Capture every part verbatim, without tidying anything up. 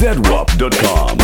zedwap dot com.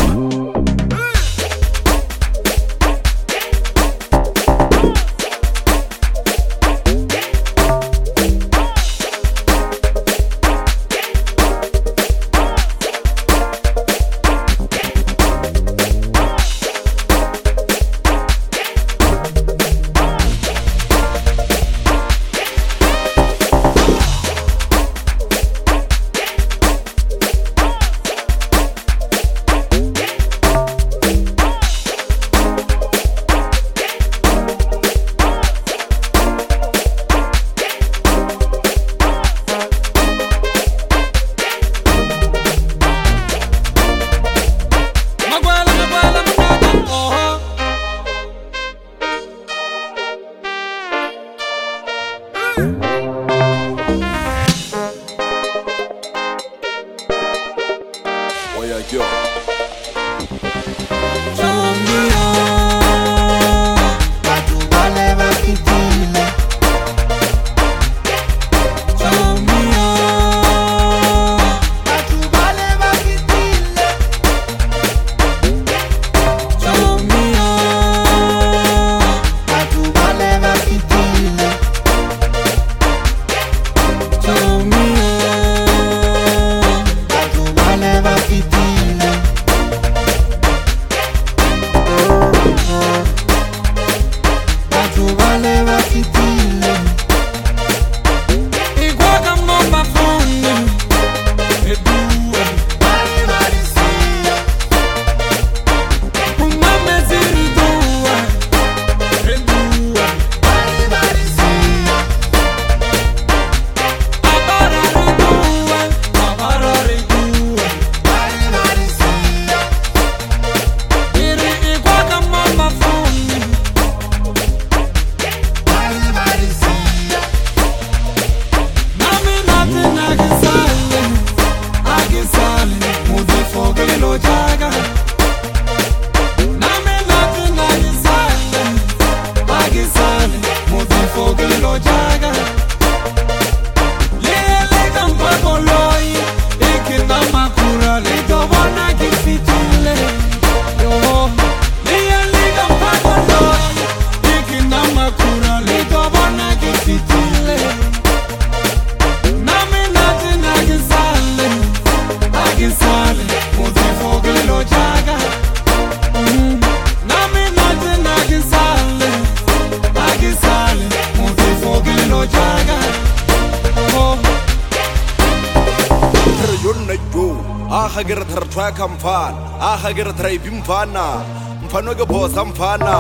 Hagira tharthwa kamfan a hagira thrai bimfana mfano ke bosa mfana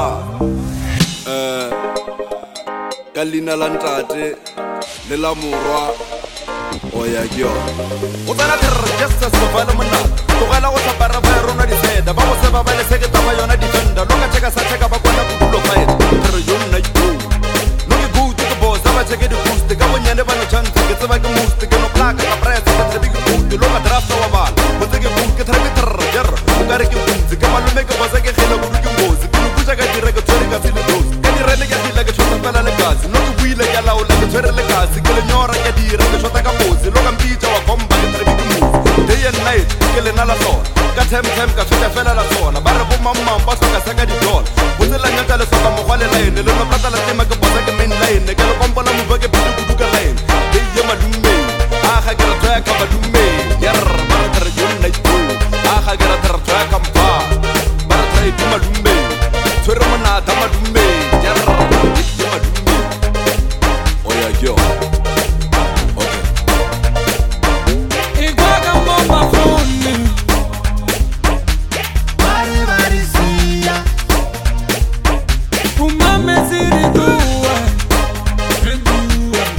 eh kalina lantate le la morwa oya kyo o tsana thar just as fala mona to gala go tsapara ba rona di seda ba go se ba ba le seke taba yona defender lo ka cheka sa cheka ba kona ku lo fight thar yona yo no ke go to bosa ba cheke di boost ka bonyane ba no chance ke tsaba ke most ke no plaka ka press ka tsebi ke go lo ka draft wa ba ke bung ke thare ke tar jar o ka re ke bung ke malume ke bosa ke khela go ke ngozi ke go ja ka dire ke tsore ka tsile dos ka dire ne ke hila ke tshota fela le gas no ke buile ke la o la ke tsore le gas ke le nyora ke dire ke tshota ka bozi lo ka mpitsa wa komba ke thare ke move day and night ke le na la sona ka them them ka tshota fela la sona ba re bo mamma ba tsoka sa ka di doll bo tsela nyata le soka mo gwale line le no plata la tema ke bosa ke main line ke le kombola mo ba ke bidu ku ka line day ye malume a ga ke ra ka malume yar hagira tharthwa kampa bara trai malume tsore mona ta malume yarra di malume oya kyo okay igwaga mama khoni bari bari siya umame ziri duwa duwa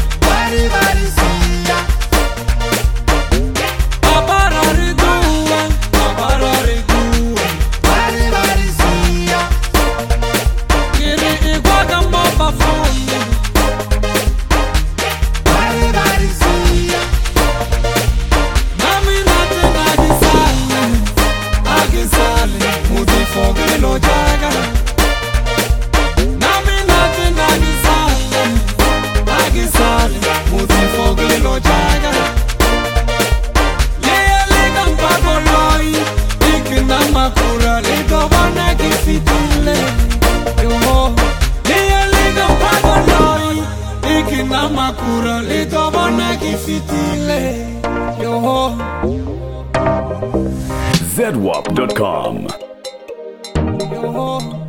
kura le to bona ki fitile yo Z W A P dot com. yo